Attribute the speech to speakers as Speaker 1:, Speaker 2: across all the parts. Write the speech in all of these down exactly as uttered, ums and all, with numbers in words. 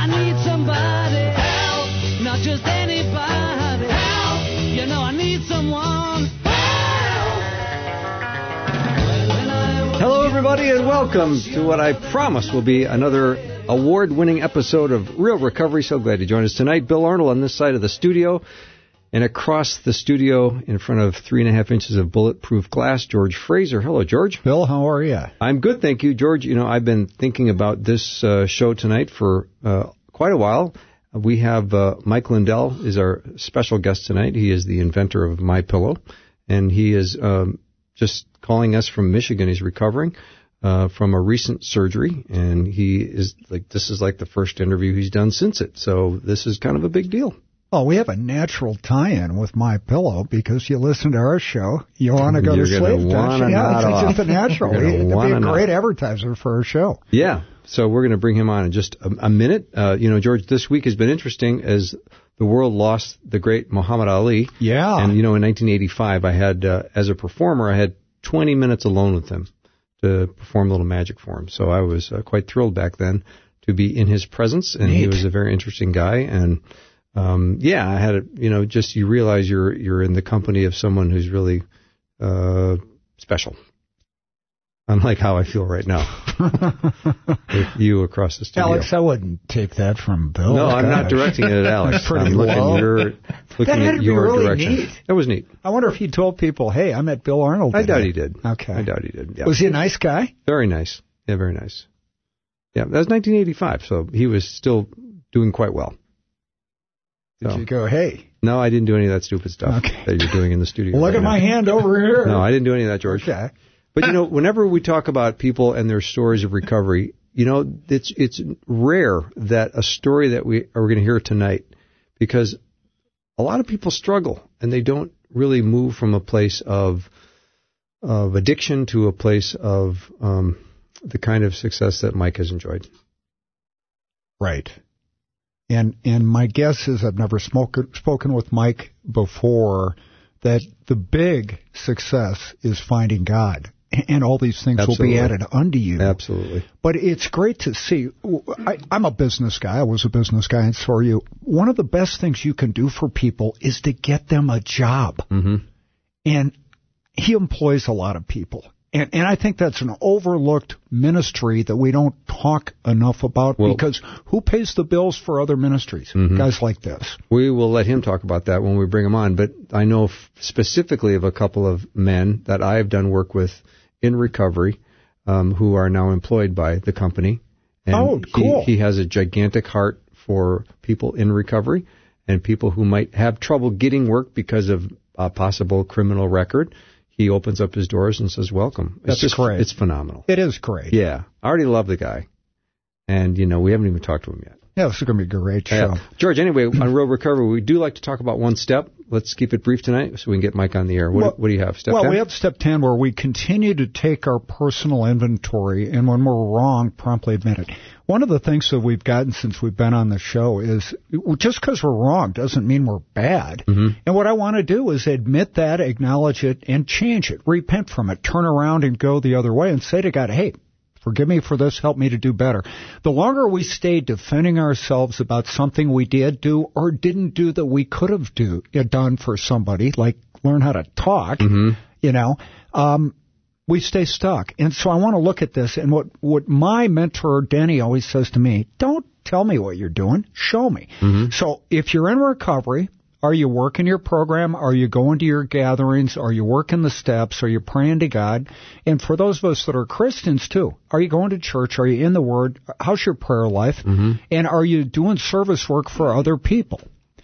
Speaker 1: I need somebody help, not just anybody help. You know I need someone help.
Speaker 2: Hello, everybody, and welcome to what I promise will be another award-winning episode of Real Recovery. So glad you joined us tonight. Bill Arnold on this side of the studio, and across the studio in front of three and a half inches of bulletproof glass, George Fraser. Hello, George.
Speaker 3: Bill, how are you?
Speaker 2: I'm good, thank you. George, you know, I've been thinking about this uh, show tonight for uh, quite a while. We have uh, Mike Lindell is our special guest tonight. He is the inventor of MyPillow, and he is um, just calling us from Michigan. He's recovering uh, from a recent surgery, and he is like this is like the first interview he's done since it. So this is kind of a big deal.
Speaker 3: Oh, we have a natural tie-in with MyPillow because you listen to our show, you want to go
Speaker 2: You're
Speaker 3: to sleep.
Speaker 2: Wanna
Speaker 3: yeah, it's
Speaker 2: off.
Speaker 3: just a natural. It'd be a great advertiser for our show.
Speaker 2: Yeah, so we're going to bring him on in just a, a minute. Uh, you know, George, this week has been interesting as the world lost the great Muhammad Ali.
Speaker 3: Yeah.
Speaker 2: And, you know, in nineteen eighty-five, I had, uh, as a performer, I had twenty minutes alone with him to perform a little magic for him. So I was uh, quite thrilled back then to be in his presence, and
Speaker 3: Neat.
Speaker 2: He was a very interesting guy. And, um, yeah, I had a, you know, just you realize you're you're in the company of someone who's really uh, special. Unlike how I feel right now with you across the studio.
Speaker 3: Alex, I wouldn't take that from Bill.
Speaker 2: No, I'm
Speaker 3: Gosh.
Speaker 2: not directing it at Alex.
Speaker 3: Pretty
Speaker 2: I'm looking
Speaker 3: low.
Speaker 2: your looking
Speaker 3: That had
Speaker 2: at
Speaker 3: to be
Speaker 2: your
Speaker 3: really
Speaker 2: direction.
Speaker 3: neat.
Speaker 2: That was neat.
Speaker 3: I wonder if he told people, hey, I met Bill Arnold
Speaker 2: I
Speaker 3: today.
Speaker 2: doubt he did.
Speaker 3: Okay.
Speaker 2: I doubt he did. Yeah.
Speaker 3: Was he a nice guy?
Speaker 2: Very nice. Yeah, very nice. Yeah, that was nineteen eighty-five, so he was still doing quite well.
Speaker 3: Did
Speaker 2: So.
Speaker 3: you go, hey?
Speaker 2: No, I didn't do any of that stupid stuff
Speaker 3: Okay.
Speaker 2: that you're doing in the studio.
Speaker 3: Look
Speaker 2: right
Speaker 3: at
Speaker 2: now.
Speaker 3: my hand over here.
Speaker 2: No, I didn't do any of that, George.
Speaker 3: Okay.
Speaker 2: But, you know, whenever we talk about people and their stories of recovery, you know, it's it's rare that a story that we are going to hear tonight, because a lot of people struggle and they don't really move from a place of of addiction to a place of um, the kind of success that Mike has enjoyed.
Speaker 3: Right. And and my guess is, I've never spoken spoken with Mike before, that the big success is finding God. And all these things
Speaker 2: Absolutely.
Speaker 3: will be added unto you.
Speaker 2: Absolutely.
Speaker 3: But it's great to see. I, I'm a business guy. I was a business guy, and so are you. One of the best things you can do for people is to get them a job.
Speaker 2: Mm-hmm.
Speaker 3: And he employs a lot of people. And, and I think that's an overlooked ministry that we don't talk enough about,
Speaker 2: well,
Speaker 3: because who pays the bills for other ministries?
Speaker 2: Mm-hmm.
Speaker 3: Guys like this.
Speaker 2: We will let him talk about that when we bring him on. But I know f- specifically of a couple of men that I have done work with in recovery um, who are now employed by the company. And
Speaker 3: Oh, cool.
Speaker 2: He, he has a gigantic heart for people in recovery and people who might have trouble getting work because of a possible criminal record. He opens up his doors and says, welcome. It's
Speaker 3: That's
Speaker 2: just,
Speaker 3: great.
Speaker 2: It's phenomenal.
Speaker 3: It is great.
Speaker 2: Yeah. I already love the guy. And, you know, we haven't even talked to him yet.
Speaker 3: Yeah, this is going to be a great show.
Speaker 2: Yeah. George, anyway, on Real Recovery, we do like to talk about one step. Let's keep it brief tonight so we can get Mike on the air. What,
Speaker 3: well,
Speaker 2: what do you have, step
Speaker 3: Well,
Speaker 2: ten?
Speaker 3: we have step ten, where we continue to take our personal inventory, and when we're wrong, promptly admit it. One of the things that we've gotten since we've been on the show is, just because we're wrong doesn't mean we're bad.
Speaker 2: Mm-hmm.
Speaker 3: And what I want to do is admit that, acknowledge it, and change it, repent from it, turn around and go the other way and say to God, hey, forgive me for this, help me to do better. The longer we stay defending ourselves about something we did do or didn't do that we could have do, done for somebody, like learn how to talk,
Speaker 2: Mm-hmm.
Speaker 3: you know, um, we stay stuck. And so I want to look at this, and what, what my mentor, Denny, always says to me, don't tell me what you're doing, show me.
Speaker 2: Mm-hmm.
Speaker 3: So if you're in recovery, are you working your program? Are you going to your gatherings? Are you working the steps? Are you praying to God? And for those of us that are Christians too, are you going to church? Are you in the Word? How's your prayer life?
Speaker 2: Mm-hmm.
Speaker 3: And are you doing service work for other people?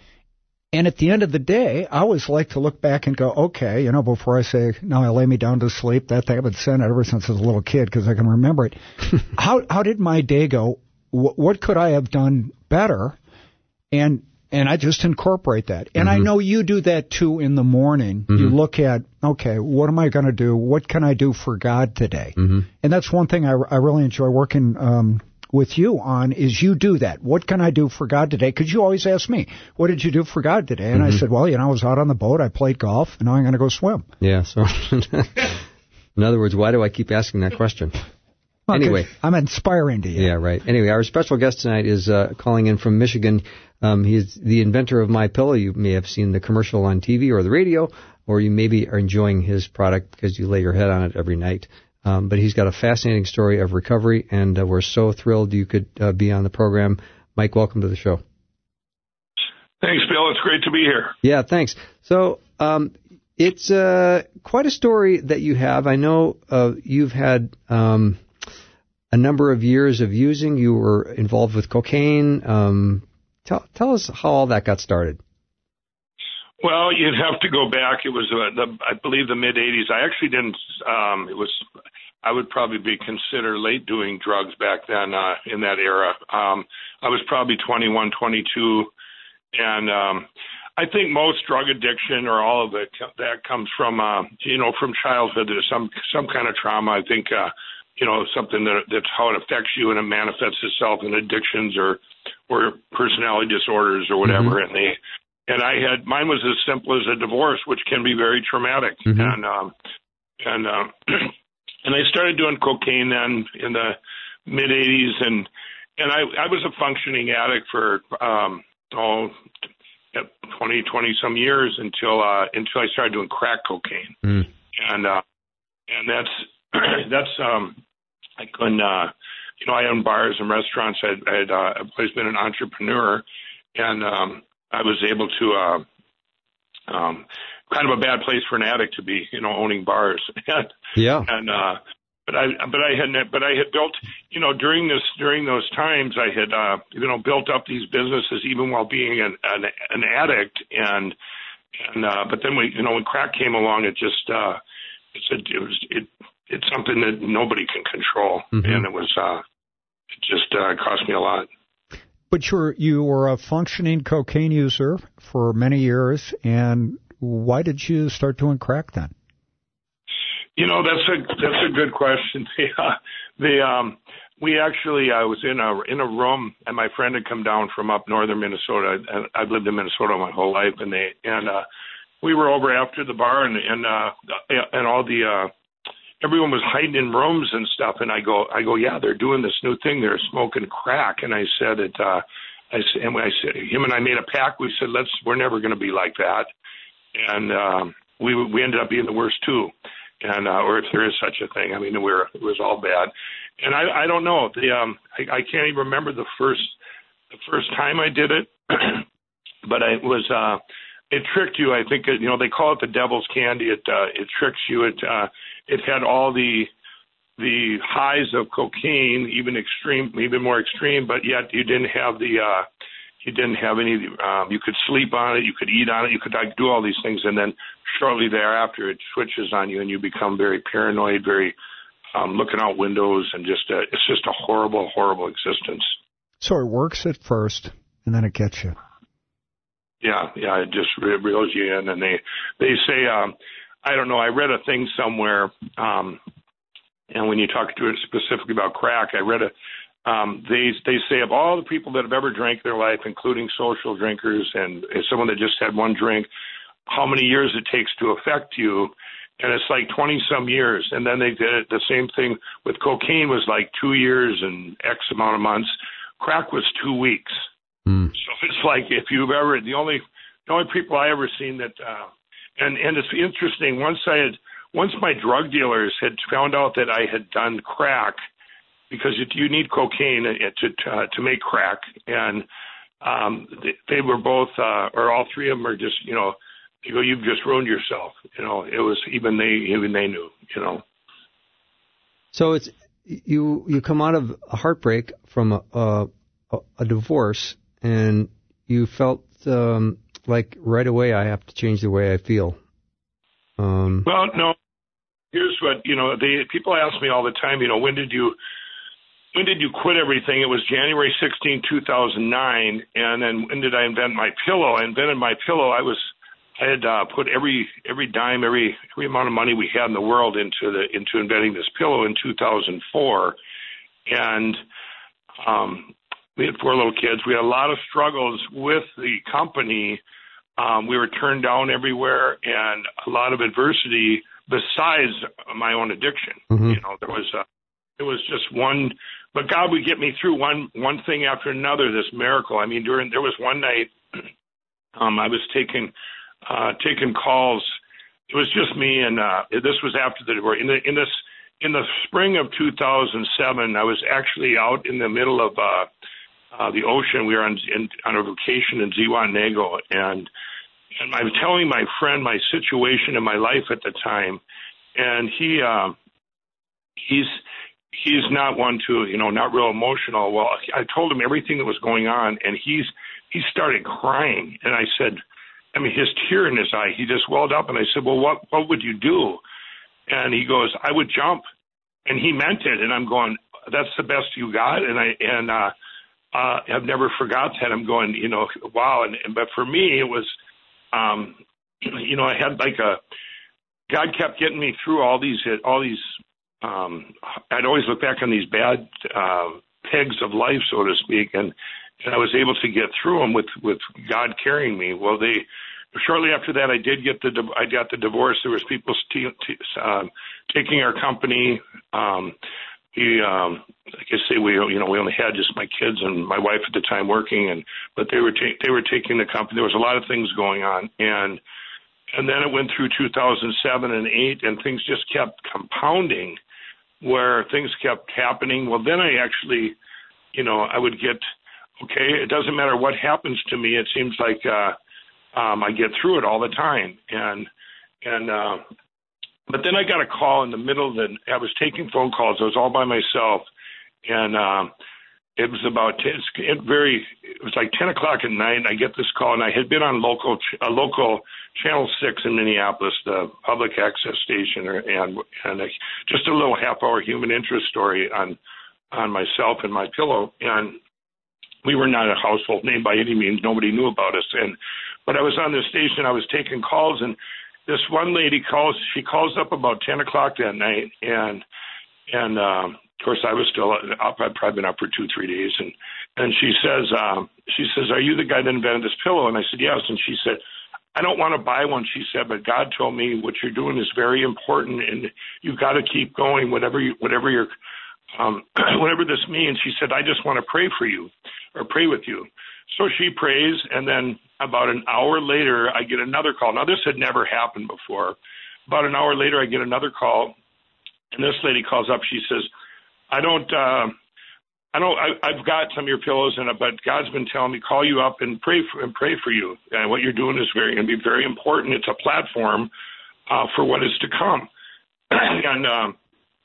Speaker 3: And at the end of the day, I always like to look back and go, okay, you know, before I say, now I lay me down to sleep, that thing I've been saying it ever since I was a little kid because I can remember it. how how did my day go? What, what could I have done better? And And I just incorporate that. And
Speaker 2: Mm-hmm.
Speaker 3: I know you do that, too, in the morning. Mm-hmm. You look at, okay, what am I going to do? What can I do for God today?
Speaker 2: Mm-hmm.
Speaker 3: And that's one thing I, I really enjoy working um, with you on, is you do that. What can I do for God today? Because you always ask me, what did you do for God today? And
Speaker 2: Mm-hmm.
Speaker 3: I said, well, you know, I was out on the boat. I played golf, and now I'm going to go swim.
Speaker 2: Yeah, so in other words, why do I keep asking that question?
Speaker 3: Well,
Speaker 2: anyway.
Speaker 3: good. I'm inspiring to you.
Speaker 2: Yeah, right. Anyway, our special guest tonight is uh, calling in from Michigan. Um, he's the inventor of MyPillow. You may have seen the commercial on T V or the radio, or you maybe are enjoying his product because you lay your head on it every night. Um, but he's got a fascinating story of recovery, and uh, we're so thrilled you could uh, be on the program. Mike, welcome to the show.
Speaker 4: Thanks, Bill. It's great to be here.
Speaker 2: Yeah, thanks. So um, it's uh, quite a story that you have. I know uh, you've had um, a number of years of using. You were involved with cocaine. Um, tell, tell us how all that got started.
Speaker 4: Well, you'd have to go back. It was, uh, the, I believe, the mid eighties. I actually didn't. Um, it was. I would probably be considered late doing drugs back then uh, in that era. Um, I was probably twenty-one, twenty-two. And um, I think most drug addiction or all of it, that comes from, uh, you know, from childhood. There's some some kind of trauma. I think, uh, you know, something that that's how it affects you, and it manifests itself in addictions or or personality disorders or whatever. Mm-hmm. And they and I had mine was as simple as a divorce, which can be very traumatic. Mm-hmm. And um, and uh, and I started doing cocaine then in the mid eighties, and and I I was a functioning addict for. Um, oh, twenty, twenty some years until, uh, until I started doing crack cocaine. Mm. And, uh, and that's, that's, um, I couldn't, uh, you know, I owned bars and restaurants. I'd, I'd, uh, I've always been an entrepreneur, and, um, I was able to, uh, um, kind of a bad place for an addict to be, you know, owning bars.
Speaker 2: Yeah.
Speaker 4: And, uh, But I, but I had, but I had built, you know, during this, during those times, I had, uh, you know, built up these businesses even while being an, an, an addict. And, and, uh, but then we, you know, when crack came along, it just, uh, it's a, it was, it, it's something that nobody can control. Mm-hmm. And it was, uh, it just, uh, cost me a lot.
Speaker 3: But you were, you were a functioning cocaine user for many years. And why did you start doing crack then?
Speaker 4: You know, that's a that's a good question. The, uh, the um, we actually I was in a in a room, and my friend had come down from up northern Minnesota. And I've lived in Minnesota my whole life, and they and uh, we were over after the bar, and and uh, and all the uh, everyone was hiding in rooms and stuff. And I go I go yeah, they're doing this new thing. They're smoking crack. And I said it. Uh, I said and I said him and I made a pact. We said let's we're never going to be like that. And um, we we ended up being the worst too. And, uh, or if there is such a thing, I mean, we were, it was all bad. And I, I don't know, the, um, I, I can't even remember the first, the first time I did it, but I, it was, uh, it tricked you. I think, it, you know, they call it the devil's candy. It, uh, it tricks you. It, uh, it had all the, the highs of cocaine, even extreme, even more extreme, but yet you didn't have the, uh, you didn't have any, um, you could sleep on it, you could eat on it, you could like, do all these things, and then shortly thereafter it switches on you and you become very paranoid, very um, looking out windows, and just, uh, it's just a horrible, horrible existence.
Speaker 3: So it works at first, and then it gets you.
Speaker 4: Yeah, yeah, it just reels you in, and they, they say, um, I don't know, I read a thing somewhere, um, and when you talk to it specifically about crack, I read a, Um, they they say of all the people that have ever drank their life, including social drinkers and, and someone that just had one drink, how many years it takes to affect you, and it's like twenty some years. And then they did it, the same thing with cocaine was like two years and X amount of months. Crack was two weeks. Mm. So it's like if you've ever the only the only people I ever seen that uh, and and it's interesting once I had once my drug dealers had found out that I had done crack. Because it, you need cocaine to uh, to make crack, and um, they, they were both, uh, or all three of them are just, you know, you go, you've just ruined yourself. You know, it was even they even they knew, you know.
Speaker 2: So it's you you come out of a heartbreak from a a, a divorce, and you felt um, like right away I have to change the way I feel. Um,
Speaker 4: well, no. Here's what you know. They people ask me all the time. You know, when did you When did you quit everything? It was January sixteenth, two thousand nine. And then when did I invent my pillow? I invented my pillow. I was, I had uh, put every every dime, every every amount of money we had in the world into the into inventing this pillow in two thousand four. And um, we had four little kids. We had a lot of struggles with the company. Um, we were turned down everywhere, and a lot of adversity besides my own addiction. Mm-hmm. You know, there was. Uh, it was just one, but God would get me through one one thing after another. This miracle. I mean, during there was one night, um, I was taking uh, taking calls. It was just me, and uh, this was after the divorce. In the in this in the spring of two thousand seven, I was actually out in the middle of uh, uh, the ocean. We were on in, on a vacation in Zihuatanejo, and and I was telling my friend my situation in my life at the time, and he uh, he's he's not one to you know not real emotional. Well, I told him everything that was going on, and he's he started crying, and I said, I mean, his tear in his eye, he just welled up, and I said, well, what what would you do? And he goes, I would jump. And he meant it. And I'm going, that's the best you got. And I, and, uh, uh, I've never forgot that. I'm going, you know, wow. And, and, but for me, it was, um, you know, I had like a, God kept getting me through all these, all these, um, I'd always look back on these bad, uh, pegs of life, so to speak. And, and I was able to get through them with, with God carrying me. Well, they, shortly after that, I did get the I got the divorce. There was people t- t- um, taking our company. Um, we, um, like I say, we you know we only had just my kids and my wife at the time working, and but they were ta- they were taking the company. There was a lot of things going on, and and then it went through two thousand seven and eight, and things just kept compounding, where things kept happening. Well, then I actually, you know, I would get okay. It doesn't matter what happens to me. It seems like. Uh, Um, I get through it all the time, and and uh, but then I got a call in the middle of the. I was taking phone calls. I was all by myself, and um, it was about ten, it very. It was like ten o'clock at night. And I get this call, and I had been on local a local Channel Six in Minneapolis, the public access station, or, and and a, just a little half hour human interest story on on myself and my pillow, and we were not a household name by any means. Nobody knew about us, and. But I was on this station, I was taking calls, and this one lady calls, she calls up about ten o'clock that night, and, and, um, of course I was still up, I'd probably been up for two, three days, and, and she says, um, she says, are you the guy that invented this pillow? And I said, yes, and she said, I don't want to buy one, she said, but God told me what you're doing is very important, and you've got to keep going, whatever you, whatever you're, um, whatever this means. She said, I just want to pray for you, or pray with you. So she prays, and then about an hour later, I get another call. Now, this had never happened before. About an hour later, I get another call, and this lady calls up. She says, I don't, uh, I don't, I, I've got some of your pillows in it, but God's been telling me, call you up and pray for, and pray for you. And what you're doing is very, going to be very important. It's a platform uh, for what is to come. and um,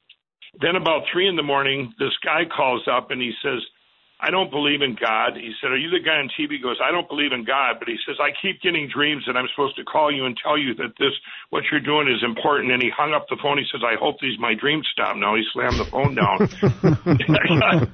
Speaker 4: then about three in the morning, this guy calls up, and he says, I don't believe in God. He said, are you the guy on T V? He goes, I don't believe in God. But he says, I keep getting dreams that I'm supposed to call you and tell you that this, what you're doing is important. And he hung up the phone. He says, I hope these my dreams stop now. He slammed the phone down. and I got,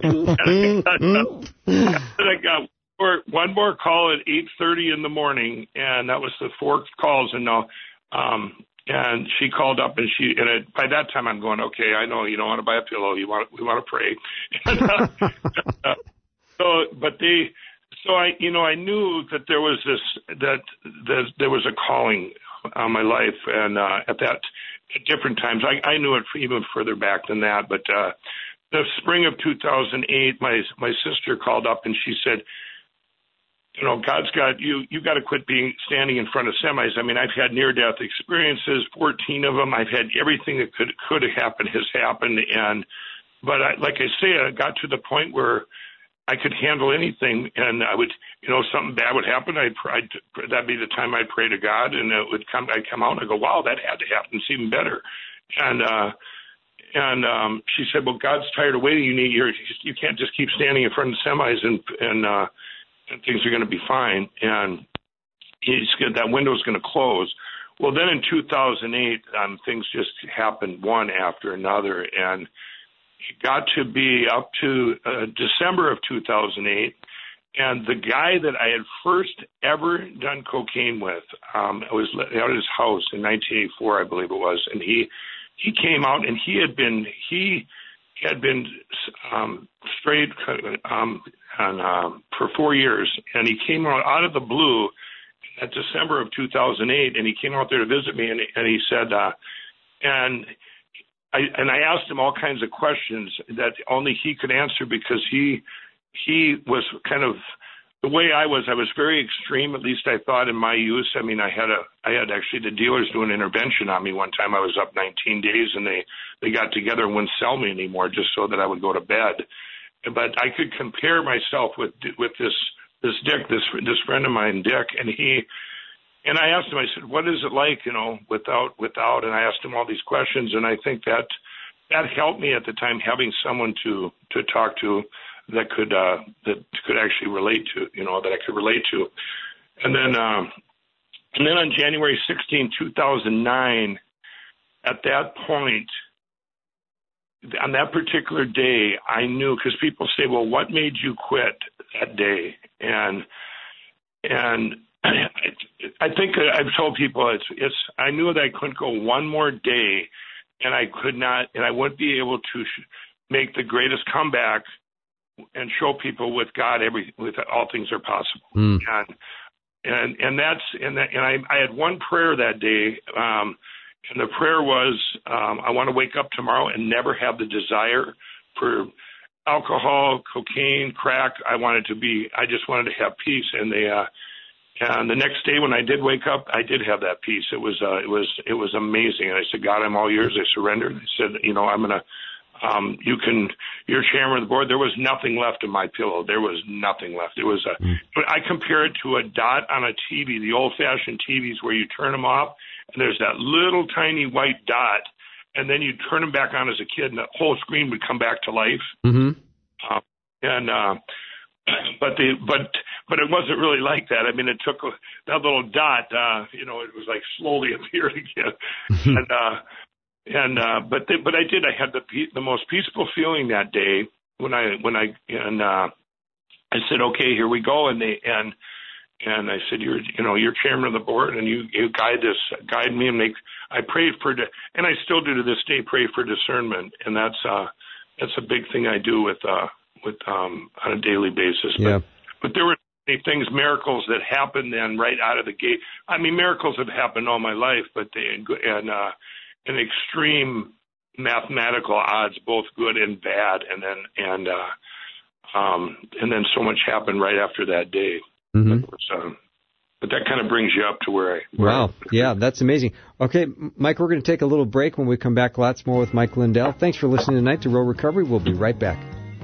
Speaker 4: and I got, and I got more, one more call at eight thirty in the morning. And that was the four calls. And now, um, and she called up, and she, and it, by that time I'm going, okay, I know you don't want to buy a pillow. You want, we want to pray. and, uh, uh, So, but they, so I, you know, I knew that there was this, that, that there was a calling on my life, and uh, at that, at different times, I, I knew it even further back than that. But uh, the spring of two thousand eight, my my sister called up, and she said, you know, God's got you. You got to quit being standing in front of semis. I mean, I've had near-death experiences, fourteen of them. I've had everything that could could have happened has happened, and but I, like I say, I got to the point where I could handle anything, and I would, you know, something bad would happen. I'd, I'd that'd be the time I'd pray to God, and it would come. I'd come out and I go, wow, that had to happen. It's even better. And uh, and um, she said, well, God's tired of waiting. You need your, you can't just keep standing in front of semis, and and, uh, and things are going to be fine. And he's that window's going to close. Well, then in two thousand eight, um, things just happened one after another, and it got to be up to uh, December of two thousand eight, and the guy that I had first ever done cocaine with, um, I was out at his house in nineteen eighty-four, I believe it was, and he he came out, and he had been he had been um, straight um, and, um, for four years, and he came out out of the blue at December of two thousand eight, and he came out there to visit me, and, and he said, uh, and I and I asked him all kinds of questions that only he could answer because he he was kind of the way I was. I was very extreme, at least I thought in my use. I mean, I had a I had actually the dealers do an intervention on me one time. I was up nineteen days, and they they got together and wouldn't sell me anymore just so that I would go to bed. But I could compare myself with with this this Dick, this this friend of mine, Dick, and he. And I asked him, I said, what is it like, you know, without, without, and I asked him all these questions, and I think that that helped me at the time, having someone to, to talk to that could, uh, that could actually relate to, you know, that I could relate to. And then, um, and then on January sixteenth, two thousand nine, at that point, on that particular day, I knew, because people say, well, what made you quit that day? And, and, I think I've told people it's it's. I knew that I couldn't go one more day, and I could not, and I wouldn't be able to sh- make the greatest comeback and show people with God every with all things are possible. Mm. And and and that's and that, and I I had one prayer that day, um, and the prayer was um, I want to wake up tomorrow and never have the desire for alcohol, cocaine, crack. I wanted to be. I just wanted to have peace, and they. Uh, And the next day when I did wake up, I did have that peace. It was, uh, it was, it was amazing. And I said, God, I'm all yours. I surrendered. I said, you know, I'm going to, um, you can, you're chairman of the board. There was nothing left in my pillow. There was nothing left. It was a, mm. but I compare it to a dot on a T V, the old fashioned T Vs where you turn them off and there's that little tiny white dot. And then you turn them back on as a kid and the whole screen would come back to life. Mm-hmm. Uh, and, uh, But the but but it wasn't really like that. I mean, it took a, that little dot. Uh, you know, it was like slowly appeared again. and uh, and uh, but the, but I did. I had the the most peaceful feeling that day when I when I and uh, I said, okay, here we go. And they and and I said, you're you know you're chairman of the board, and you you guide this guide me and make. I prayed for and I still do to this day pray for discernment, and that's uh that's a big thing I do with. Uh, with um on a daily basis. But, yeah. but there were many things, miracles that happened then right out of the gate. I mean, miracles have happened all my life, but they and uh an extreme mathematical odds, both good and bad, and then and uh um and then so much happened right after that day. Mm-hmm. But, was, uh, but that kind of brings you up to where I where
Speaker 2: Wow. I, yeah, that's amazing. Okay, Mike, we're going to take a little break. When we come back, lots more with Mike Lindell. Thanks for listening tonight to Real Recovery. We'll be right back.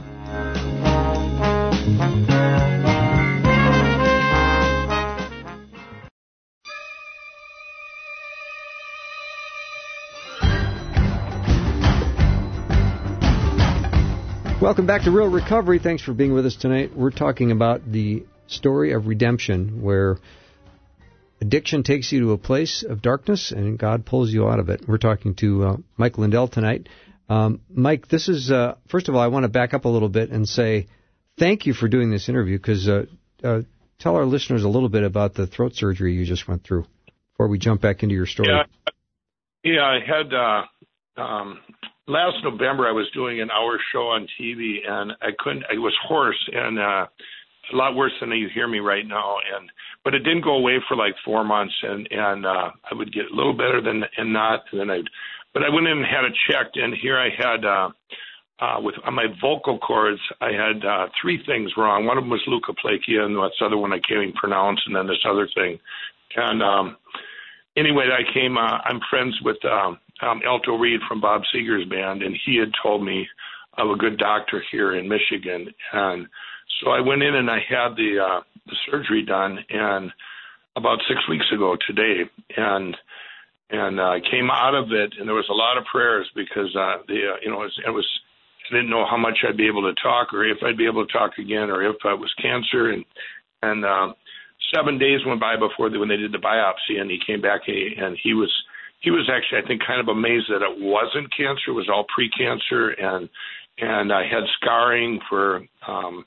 Speaker 2: Welcome back to Real Recovery. Thanks for being with us tonight. We're talking about the story of redemption, where addiction takes you to a place of darkness and God pulls you out of it. We're talking to uh, Mike Lindell tonight. Um, Mike, this is, uh, first of all, I want to back up a little bit and say thank you for doing this interview, because uh, uh, tell our listeners a little bit about the throat surgery you just went through before we jump back into your story.
Speaker 4: Yeah, yeah I had, uh, um, last November I was doing an hour show on T V, and I couldn't, I was hoarse and uh, a lot worse than you hear me right now. And but it didn't go away for like four months, and, and uh, I would get a little better than and not, and then I'd But I went in and had it checked, and here I had, uh, uh, with on my vocal cords, I had uh, three things wrong. One of them was leukoplakia, and this other one I can't even pronounce, and then this other thing. And um, anyway, I came, uh, I'm friends with um, um, Alto Reed from Bob Seger's band, and he had told me of a good doctor here in Michigan. And so I went in and I had the, uh, the surgery done, and about six weeks ago today, and And I uh, came out of it, and there was a lot of prayers because uh, the uh, you know it was, it was I didn't know how much I'd be able to talk, or if I'd be able to talk again, or if it was cancer. And and uh, seven days went by before the, when they did the biopsy, and he came back, and he was he was actually I think kind of amazed that it wasn't cancer; it was all pre-cancer, and and I had scarring for um,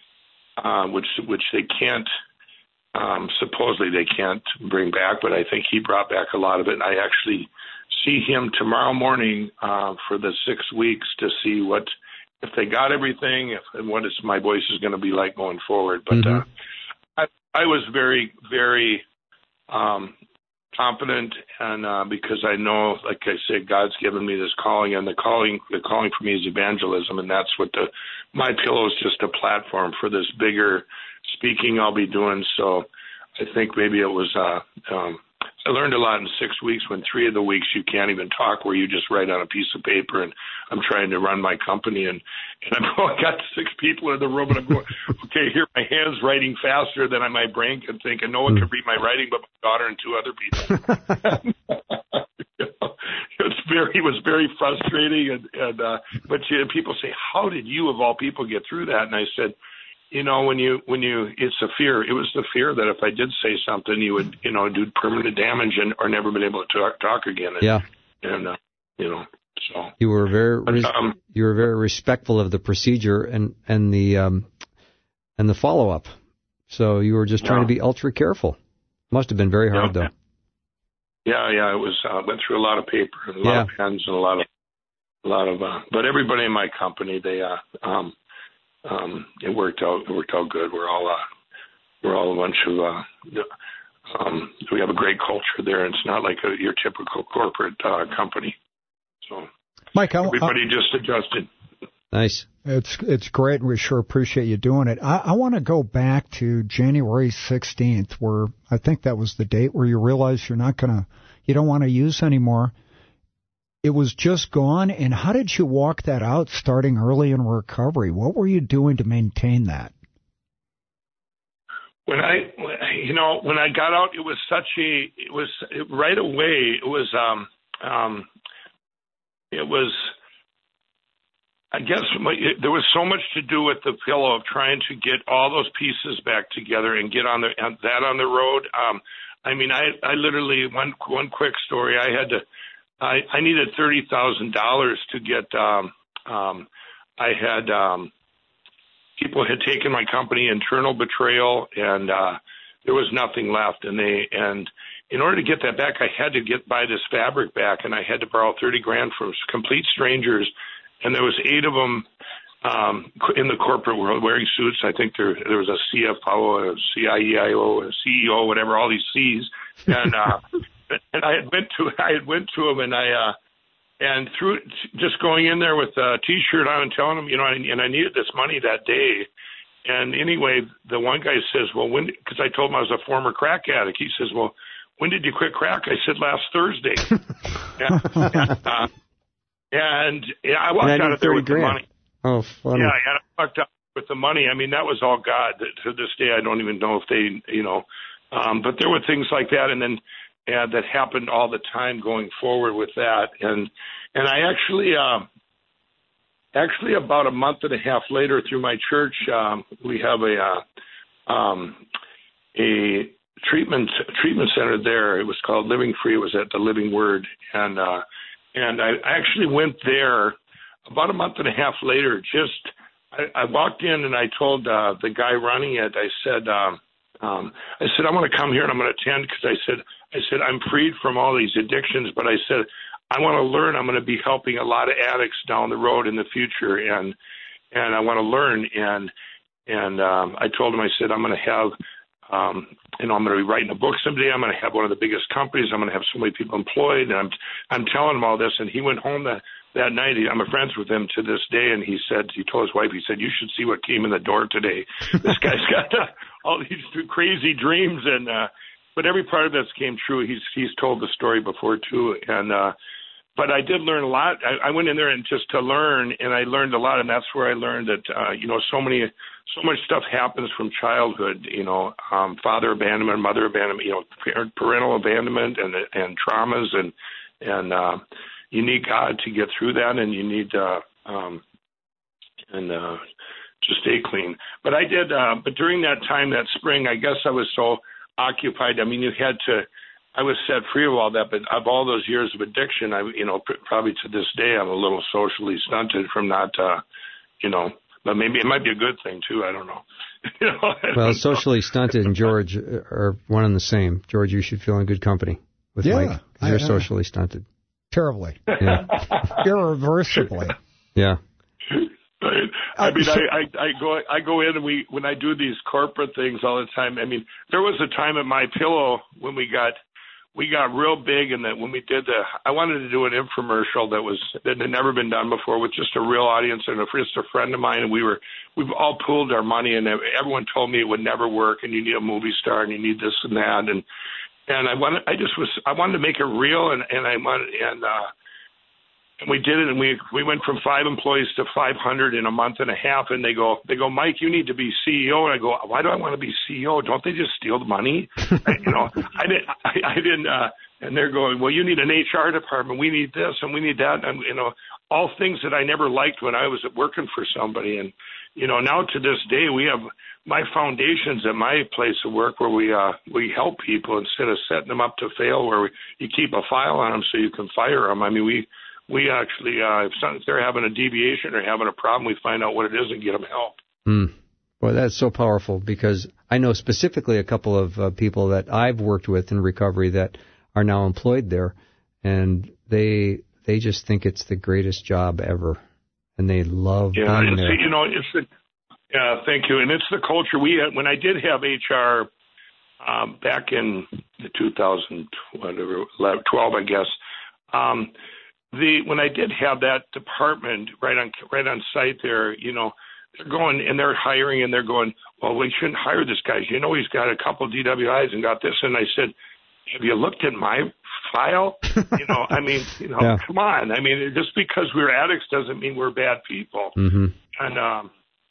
Speaker 4: uh, which which they can't. Um, supposedly they can't bring back, but I think he brought back a lot of it. And I actually see him tomorrow morning uh, for the six weeks to see what if they got everything, if, and what is my voice is going to be like going forward. But mm-hmm. uh, I, I was very, very um, confident, and uh, because I know, like I said, God's given me this calling, and the calling, the calling for me is evangelism, and that's what the My Pillow is just a platform for this bigger speaking I'll be doing. So I think maybe it was. Uh, um, I learned a lot in six weeks. When three of the weeks you can't even talk, where you just write on a piece of paper. And I'm trying to run my company, and, and I've got six people in the room, and I'm going, okay, here my hands writing faster than my brain can think, and no one can read my writing but my daughter and two other people. You know, it's very, it was very frustrating, and, and uh, but you know, people say, how did you of all people get through that? And I said, you know, when you, when you, it's a fear. It was the fear that if I did say something, you would, you know, do permanent damage and or never been able to talk, talk again. And,
Speaker 2: yeah.
Speaker 4: And, uh, you know, so.
Speaker 2: You were very,
Speaker 4: but, um,
Speaker 2: you were very respectful of the procedure and, and the, um, and the follow up. So you were just trying
Speaker 4: yeah.
Speaker 2: to be ultra careful. Must have been very hard
Speaker 4: yeah.
Speaker 2: though.
Speaker 4: Yeah, yeah, it was, uh, went through a lot of paper and a lot
Speaker 2: yeah.
Speaker 4: of pens and a lot of, a lot of, uh, but everybody in my company, they, uh, um, Um, it worked out. It worked out good. We're all, uh, we're all a bunch of. Uh, um, we have a great culture there. It's not like a, your typical corporate uh, company. So,
Speaker 3: Mike, I,
Speaker 4: everybody
Speaker 3: I,
Speaker 4: just adjusted.
Speaker 2: Nice.
Speaker 3: It's it's great. We sure appreciate you doing it. I, I want to go back to January sixteenth, where I think that was the date where you realized you're not gonna, you don't want to use anymore. It was just gone, and how did you walk that out starting early in recovery? What were you doing to maintain that?
Speaker 4: When I, you know, when I got out, it was such a, it was it, right away, it was, um, um, it was, I guess my, it, there was so much to do with the pillow of trying to get all those pieces back together and get on the, that on the road. Um, I mean, I, I literally, one, one quick story, I had to, I, I needed thirty thousand dollars to get, um, um, I had, um, people had taken my company, internal betrayal, and, uh, there was nothing left. And they, and in order to get that back, I had to get, buy this fabric back, and I had to borrow thirty grand from complete strangers. And there was eight of them, um, in the corporate world wearing suits. I think there, there was a C F O, a C I E O, a C E O, whatever, all these C's. And, uh, And I had went to I had went to him, and I uh, and through just going in there with a T-shirt on and telling him, you know, and, and I needed this money that day. And anyway, the one guy says, well, when? Because I told him I was a former crack addict. He says, well, when did you quit crack? I said, last Thursday. and, and, uh, and yeah, I walked out of there with
Speaker 2: grand.
Speaker 4: the money.
Speaker 2: Oh, funny.
Speaker 4: Yeah, and I walked out with the money. I mean, that was all God. To this day, I don't even know if they, you know, um, but there were things like that, and then. And that happened all the time going forward with that. And and I actually, um, actually about a month and a half later through my church, um, we have a uh, um, a treatment treatment center there. It was called Living Free. It was at the Living Word. And, uh, and I actually went there about a month and a half later. Just I, I walked in and I told uh, the guy running it, I said, um, um, I said, I'm going to come here and I'm going to attend because I said, I said, I'm freed from all these addictions, but I said, I want to learn. I'm going to be helping a lot of addicts down the road in the future, and and I want to learn. And and um, I told him, I said, I'm going to have, um, you know, I'm going to be writing a book someday. I'm going to have one of the biggest companies. I'm going to have so many people employed. And I'm I'm telling him all this. And he went home that that night. I'm friends with him to this day. And he said, he told his wife, he said, you should see what came in the door today. This guy's got uh, all these crazy dreams and. uh But every part of this came true. He's he's told the story before too, and uh, but I did learn a lot. I, I went in there and just to learn, and I learned a lot, and that's where I learned that uh, you know so many so much stuff happens from childhood. You know, um, father abandonment, mother abandonment, you know, parent, parental abandonment, and and traumas, and and uh, you need God to get through that, and you need uh, um, and uh, to stay clean. But I did. Uh, but during that time, that spring, I guess I was so occupied. I mean, you had to, I was set free of all that, but of all those years of addiction, I, you know, pr- probably to this day, I'm a little socially stunted from not, uh, you know, but maybe it might be a good thing too. I don't know. you know I
Speaker 2: well,
Speaker 4: don't
Speaker 2: socially
Speaker 4: know.
Speaker 2: stunted and George are one and the same. George, you should feel in good company with
Speaker 3: yeah,
Speaker 2: Mike. You're
Speaker 3: I,
Speaker 2: socially stunted.
Speaker 3: Terribly.
Speaker 2: Yeah.
Speaker 3: Irreversibly.
Speaker 2: Yeah.
Speaker 4: Right. I mean, I, I, I go I go in and we when I do these corporate things all the time. I mean, there was a time at My Pillow when we got we got real big, and that when we did the, I wanted to do an infomercial that was that had never been done before with just a real audience and a, just a friend of mine, and we were we've all pooled our money, and everyone told me it would never work, and you need a movie star, and you need this and that, and and I wanted, I just was, I wanted to make it real, and and I wanted, and uh, and we did it, and we we went from five employees to five hundred in a month and a half, and they go, they go, Mike, you need to be C E O, and I go, why do I want to be C E O? Don't they just steal the money? I, you know, I didn't, I, I didn't, uh, and they're going, well, you need an H R department, we need this, and we need that, and you know, all things that I never liked when I was working for somebody, and you know, now to this day, we have my foundations at my place of work where we uh we help people instead of setting them up to fail, where we, you keep a file on them so you can fire them. I mean, we. We actually, uh, if, some, if they're having a deviation or having a problem, we find out what it is and get them help.
Speaker 2: Mm. Well, that's so powerful, because I know specifically a couple of uh, people that I've worked with in recovery that are now employed there, and they they just think it's the greatest job ever, and they love
Speaker 4: yeah,
Speaker 2: being
Speaker 4: it's,
Speaker 2: there.
Speaker 4: You know, it's the yeah, thank you, and it's the culture we had when I did have H R um, back in the two thousand twelve, I guess. Um, The when I did have that department right on right on site there, you know, they're going and they're hiring and they're going, well, we shouldn't hire this guy. You know, he's got a couple D W Is and got this. And I said, have you looked at my file? You know, I mean, you know, yeah. Come on. I mean, just because we're addicts doesn't mean we're bad people.
Speaker 2: Mm-hmm. And
Speaker 4: um,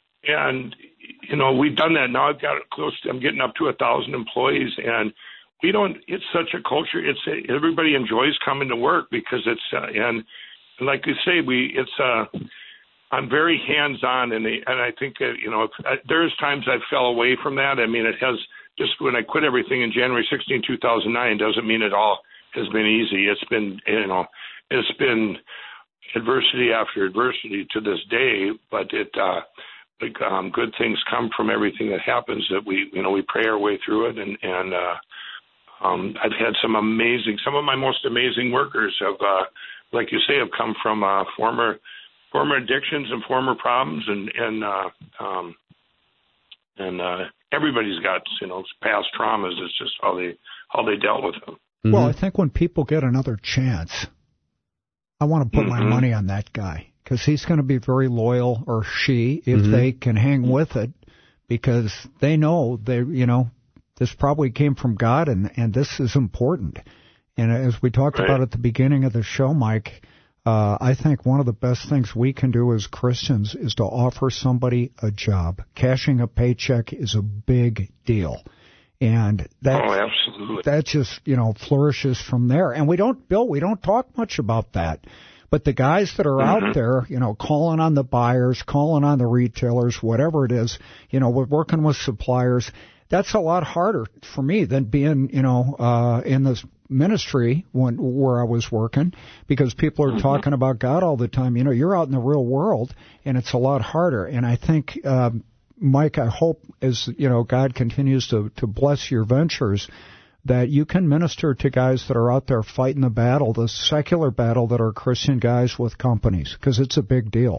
Speaker 4: and you know, we've done that. Now I've got close to, I'm getting up to a thousand employees, and we don't, it's such a culture. It's a, everybody enjoys coming to work because it's, uh, and like you say, we, it's, uh, I'm very hands-on, and, the, and I think, uh, you know, I, there's times I fell away from that. I mean, it has, just when I quit everything in January sixteenth, two thousand nine, doesn't mean it all has been easy. It's been, you know, it's been adversity after adversity to this day, but it, uh, like, um, good things come from everything that happens, that we, you know, we pray our way through it, and, and, uh, Um, I've had some amazing, some of my most amazing workers have, uh, like you say, have come from uh, former former addictions and former problems, and and uh, um, and uh, everybody's got, you know, past traumas. It's just how they how they dealt with them.
Speaker 3: Mm-hmm. Well, I think when people get another chance, I want to put mm-hmm. my money on that guy, because he's going to be very loyal, or she, if mm-hmm. they can hang with it, because they know they, you know. This probably came from God, and, and this is important. And as we talked right. about at the beginning of the show, Mike, uh, I think one of the best things we can do as Christians is to offer somebody a job. Cashing a paycheck is a big deal. And that,
Speaker 4: oh, absolutely.
Speaker 3: that just, you know, flourishes from there. And we don't, Bill, we don't talk much about that. But the guys that are mm-hmm. out there, you know, calling on the buyers, calling on the retailers, whatever it is, you know, we're working with suppliers. That's a lot harder for me than being, you know, uh, in this ministry when, where I was working, because people are mm-hmm. talking about God all the time. You know, you're out in the real world, and it's a lot harder. And I think, um, Mike, I hope as, you know, God continues to, to bless your ventures, that you can minister to guys that are out there fighting the battle, the secular battle that are Christian guys with companies, because it's a big deal.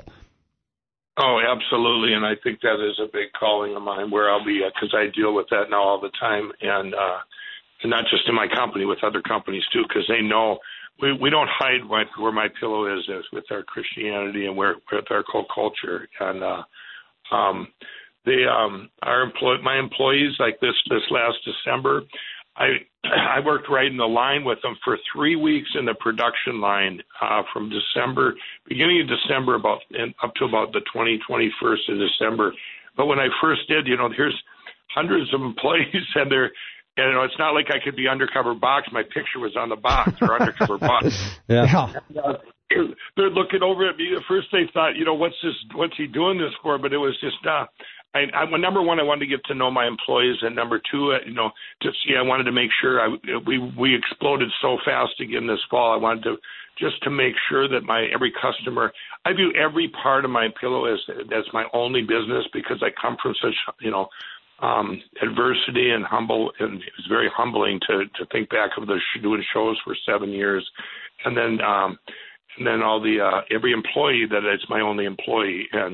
Speaker 4: Oh, absolutely, and I think that is a big calling of mine, where I'll be, because I deal with that now all the time, and uh, and not just in my company, with other companies too, because they know we we don't hide what, where my pillow is, is with our Christianity and where with our culture, and uh, um, they um, our employ my employees, like this this last December, I I worked right in the line with them for three weeks in the production line, uh, from December, beginning of December, about and up to about the twentieth, twenty-first of December. But when I first did, you know, here's hundreds of employees, and they're, you know, it's not like I could be undercover box. My picture was on the box, or undercover box.
Speaker 2: Yeah.
Speaker 4: And, uh, they're looking over at me. At first, they thought, you know, what's this? What's he doing this for? But it was just. Uh, I, I, well, number one, I wanted to get to know my employees, and number two, uh, you know, just yeah, I wanted to make sure I, we we exploded so fast again this fall. I wanted to just to make sure that my every customer, I view every part of my pillow as as my only business, because I come from such, you know, um, adversity and humble, and it was very humbling to to think back of the doing shows for seven years, and then um, and then all the uh, every employee that it's my only employee. And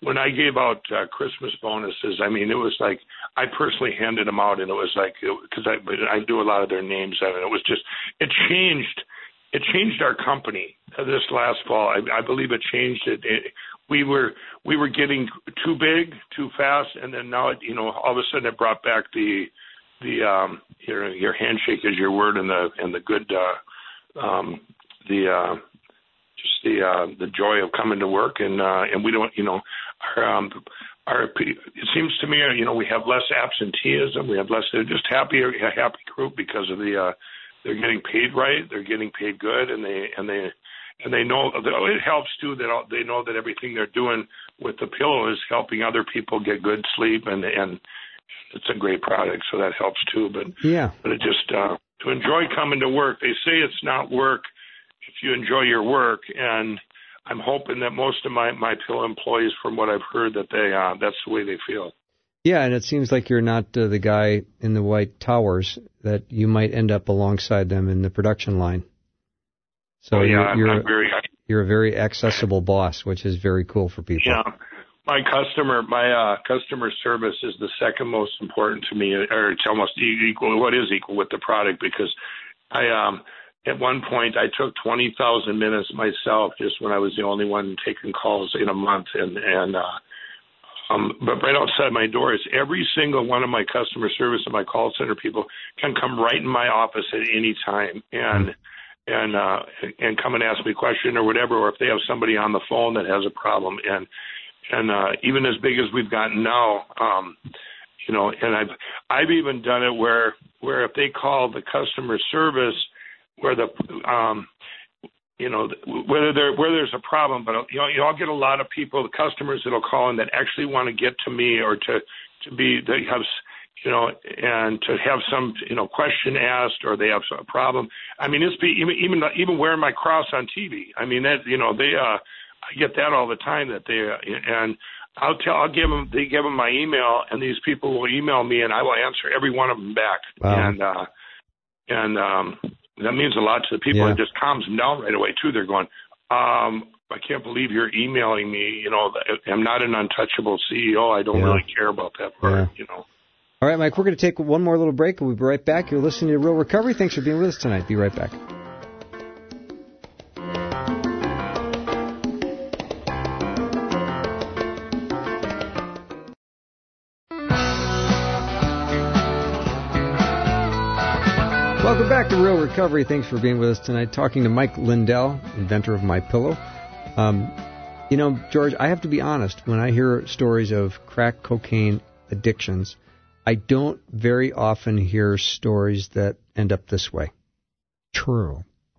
Speaker 4: when I gave out uh, Christmas bonuses, I mean, it was like I personally handed them out, and it was like because I I do a lot of their names, and it was just it changed it changed our company this last fall. I, I believe it changed it. it. We were we were getting too big, too fast, and then now it, you know, all of a sudden it brought back the the um, your your handshake is your word, and the and the good uh, um, the uh, just the uh, the joy of coming to work, and uh, and we don't, you know, our um, our it seems to me, you know, we have less absenteeism, we have less, they're just happier, a happy group because of the uh, they're getting paid right, they're getting paid good, and they and they and they know it helps too that they know that everything they're doing with the pillow is helping other people get good sleep, and and it's a great product, so that helps too. But
Speaker 2: yeah,
Speaker 4: but it just uh, to enjoy coming to work. They say it's not work if you enjoy your work, and I'm hoping that most of my my pillow employees, from what I've heard, that they uh, that's the way they feel.
Speaker 2: Yeah, and it seems like you're not uh, the guy in the white towers, that you might end up alongside them in the production line. So
Speaker 4: oh, yeah,
Speaker 2: you're, you're,
Speaker 4: I'm, I'm very,
Speaker 2: you're a very accessible boss, which is very cool for people.
Speaker 4: Yeah, my customer, my uh, customer service is the second most important to me, or it's almost equal. What is equal with the product? Because I, um, at one point, I took twenty thousand minutes myself, just when I was the only one taking calls in a month, and and. Uh, Um, but right outside my door is every single one of my customer service and my call center people can come right in my office at any time and and uh, and come and ask me a question or whatever, or if they have somebody on the phone that has a problem. And and uh, even as big as we've gotten now, um, you know, and I've I've even done it where where if they call the customer service, where the um, you know, whether there where there's a problem, but you know, you all get a lot of people, the customers that'll call in that actually want to get to me or to to be they have, you know, and to have some, you know, question asked, or they have a problem. I mean, it's be even even even wearing my cross on T V. I mean, that, you know, they uh, I get that all the time, that they uh, and I'll tell I'll give them they give them my email, and these people will email me, and I will answer every one of them back.
Speaker 2: Wow.
Speaker 4: And uh, and um. That means a lot to the people.
Speaker 2: Yeah.
Speaker 4: It just calms them down right away, too. They're going, um, I can't believe you're emailing me. You know, I'm not an untouchable C E O. I don't
Speaker 2: yeah.
Speaker 4: really care about that part,
Speaker 2: yeah.
Speaker 4: you know.
Speaker 2: All right, Mike, we're going to take one more little break, and we'll be right back. You're listening to Real Recovery. Thanks for being with us tonight. Be right back. Welcome back to Real Recovery. Thanks for being with us tonight. Talking to Mike Lindell, inventor of MyPillow. Um, you know, George, I have to be honest. When I hear stories of crack cocaine addictions, I don't very often hear stories that end up this way.
Speaker 3: True.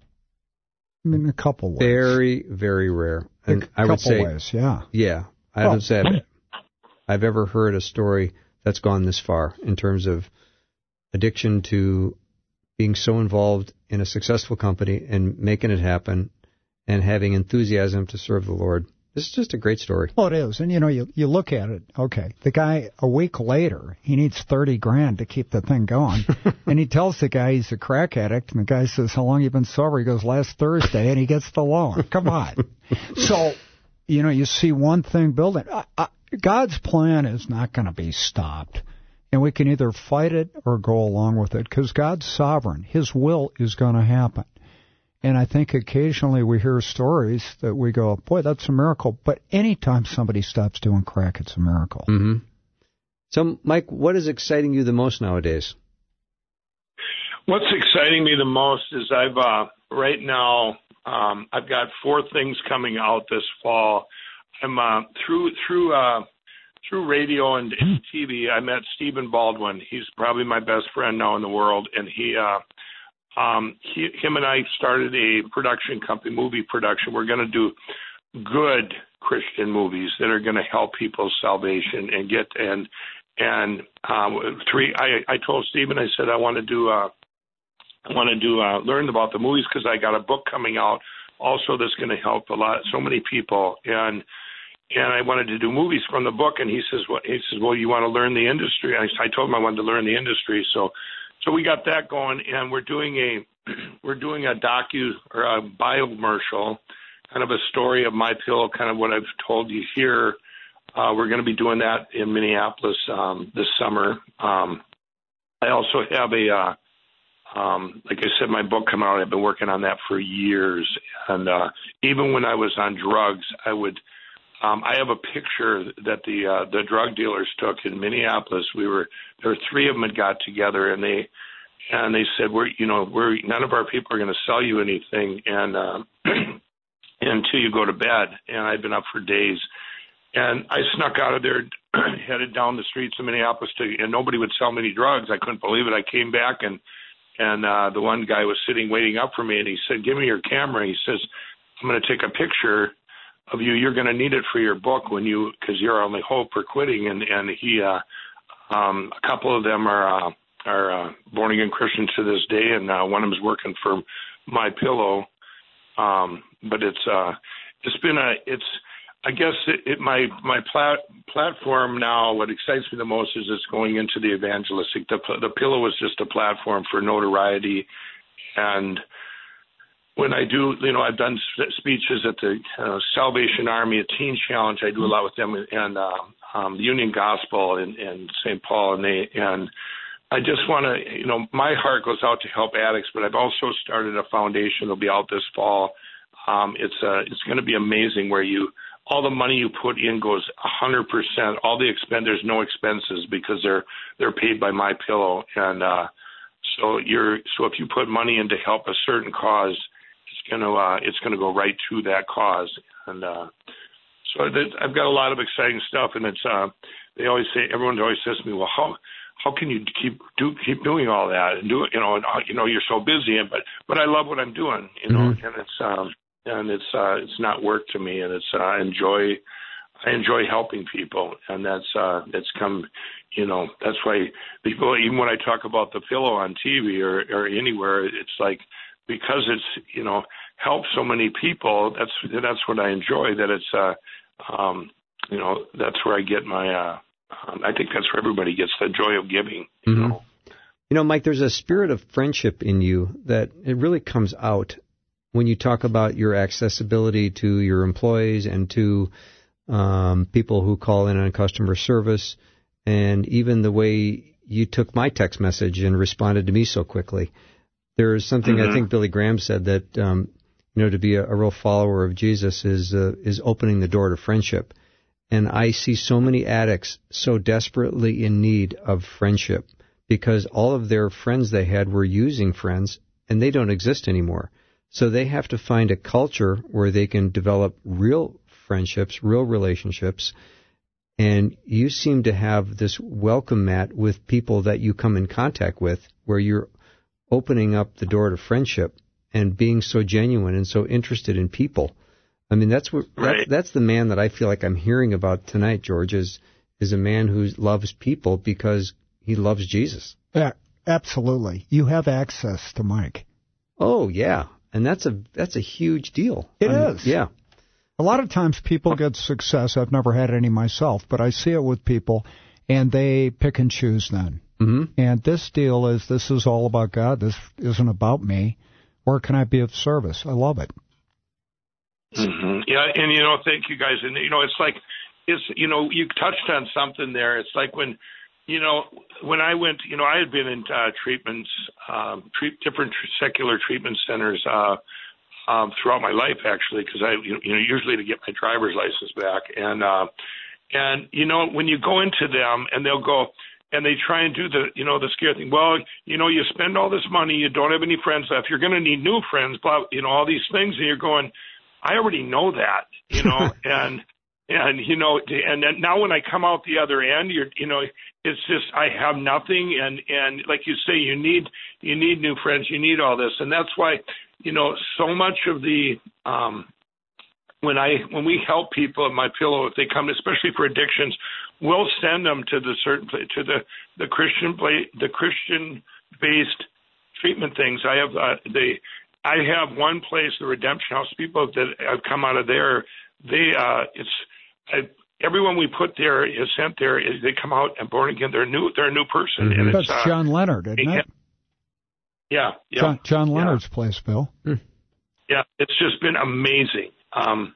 Speaker 3: I mean, a couple ways.
Speaker 2: Very, very rare. And
Speaker 3: a
Speaker 2: I would say,
Speaker 3: ways, yeah.
Speaker 2: Yeah, I
Speaker 3: well,
Speaker 2: haven't said I've ever heard a story that's gone this far in terms of addiction to being so involved in a successful company and making it happen and having enthusiasm to serve the Lord. This is just a great story.
Speaker 3: Well, it is. And, you know, you you look at it, okay, the guy, a week later, he needs thirty grand to keep the thing going. And he tells the guy he's a crack addict, and the guy says, how long you been sober? He goes, last Thursday, and he gets the loan. Come on. So, you know, you see one thing building. I, I, God's plan is not going to be stopped. And we can either fight it or go along with it, because God's sovereign. His will is going to happen. And I think occasionally we hear stories that we go, boy, that's a miracle. But anytime somebody stops doing crack, it's a miracle.
Speaker 2: Mm-hmm. So, Mike, what is exciting you the most nowadays?
Speaker 4: What's exciting me the most is I've uh, right now um, I've got four things coming out this fall. I'm uh, through through. Uh, Through radio and T V, I met Stephen Baldwin. He's probably my best friend now in the world, and he, uh, um, he, him and I started a production company, movie production. We're going to do good Christian movies that are going to help people's salvation and get and and um, three. I, I told Stephen, I said I want to do, uh, I want to do uh, learn about the movies, because I got a book coming out also that's going to help a lot, so many people. And And I wanted to do movies from the book, and he says, "Well, he says, well, you want to learn the industry?" I, I told him I wanted to learn the industry, so, so we got that going, and we're doing a, we're doing a docu or a bio commercial, kind of a story of MyPillow, kind of what I've told you here, Uh, we're going to be doing that in Minneapolis um, this summer. Um, I also have a, uh, um, like I said, my book coming out. I've been working on that for years. And uh, even when I was on drugs, I would, um, I have a picture that the uh, the drug dealers took in Minneapolis. We were, there were three of them that got together, and they, and they said, we're, you know, we're, none of our people are going to sell you anything and uh, until you go to bed. And I'd been up for days. And I snuck out of there, headed down the streets of Minneapolis, to, and nobody would sell me any drugs. I couldn't believe it. I came back, and and uh, the one guy was sitting waiting up for me, and he said, give me your camera. He says, I'm going to take a picture of you. You're going to need it for your book when you, because you're our only hope for quitting. And, and he, uh, um, a couple of them are, uh, are uh, born-again Christians to this day, and uh, one of them is working for My Pillow. Um, but it's uh, it's been a, it's, I guess it, it, my my plat, platform now, what excites me the most is it's going into the evangelistic. The, the Pillow is just a platform for notoriety. And when I do, you know, I've done speeches at the uh, Salvation Army, a teen challenge. I do a lot with them, and uh, um, the Union Gospel in, in Saint Paul. And they and I just want to, you know, my heart goes out to help addicts, but I've also started a foundation. It'll be out this fall. Um, it's uh, it's going to be amazing where you, all the money you put in goes one hundred percent. All the expense, there's no expenses because they're they're paid by My Pillow, and uh, so you're so if you put money in to help a certain cause, it's gonna uh, it's gonna go right to that cause. And uh, so I've got a lot of exciting stuff, and it's uh, they always say everyone always says to me, well, how how can you keep do keep doing all that and do it? You know, and you know you're so busy, but but I love what I'm doing, you know, mm-hmm. and it's. Um, And it's uh, it's not work to me, and it's uh, I enjoy I enjoy helping people, and that's uh, that's come, you know, that's why people, even when I talk about the Pillow on T V or, or anywhere, it's like because it's, you know, helped so many people. That's that's what I enjoy. That it's uh, um, you know, that's where I get my uh, um, I think that's where everybody gets the joy of giving. You
Speaker 2: mm-hmm.
Speaker 4: know?
Speaker 2: You know, Mike, there's a spirit of friendship in you that it really comes out when you talk about your accessibility to your employees and to um, people who call in on customer service, and even the way you took my text message and responded to me so quickly. There is something mm-hmm. I think Billy Graham said that um, you know to be a, a real follower of Jesus is uh, is opening the door to friendship, and I see so many addicts so desperately in need of friendship because all of their friends they had were using friends and they don't exist anymore. So they have to find a culture where they can develop real friendships, real relationships. And you seem to have this welcome mat with people that you come in contact with where you're opening up the door to friendship and being so genuine and so interested in people. I mean, that's what
Speaker 4: right.
Speaker 2: that's, that's the man that I feel like I'm hearing about tonight, George, is, is a man who loves people because he loves Jesus.
Speaker 3: Yeah, absolutely. You have access to Mike.
Speaker 2: Oh, yeah. And that's a that's a huge deal.
Speaker 3: It
Speaker 2: I mean,
Speaker 3: is.
Speaker 2: Yeah.
Speaker 3: A lot of times people get success. I've never had any myself, but I see it with people, and they pick and choose then.
Speaker 2: Mm-hmm.
Speaker 3: And this deal is, this is all about God. This isn't about me. Where can I be of service? I love it.
Speaker 4: Mm-hmm. Yeah, and, you know, thank you guys. And, you know, it's like, it's you know, you touched on something there. It's like when, you know, when I went, you know, I had been in uh, treatments, um, treat, different tr- secular treatment centers uh, um, throughout my life, actually, because I, you know, usually to get my driver's license back. And, uh, and you know, when you go into them and they'll go, and they try and do the, you know, the scary thing. Well, you know, you spend all this money, you don't have any friends left. You're going to need new friends, blah, you know, all these things. And you're going, I already know that, you know, and, and, you know, and then now when I come out the other end, you're, you know, it's just, I have nothing. And, and like you say, you need, you need new friends, you need all this. And that's why, you know, so much of the, um, when I, when we help people at My Pillow, if they come, especially for addictions, we'll send them to the certain, to the, the Christian, the Christian based treatment things. I have, uh, the, I have one place, the Redemption House, people that have come out of there, they, uh, it's, I, everyone we put there is sent there. They come out and born again. They're new. They're a new person.
Speaker 3: Mm-hmm.
Speaker 4: And
Speaker 3: That's
Speaker 4: it's, uh,
Speaker 3: John Leonard, isn't it?
Speaker 4: Yeah, yeah.
Speaker 3: John, John Leonard's
Speaker 4: yeah.
Speaker 3: place, Bill.
Speaker 2: Mm.
Speaker 4: Yeah, it's just been amazing. Um,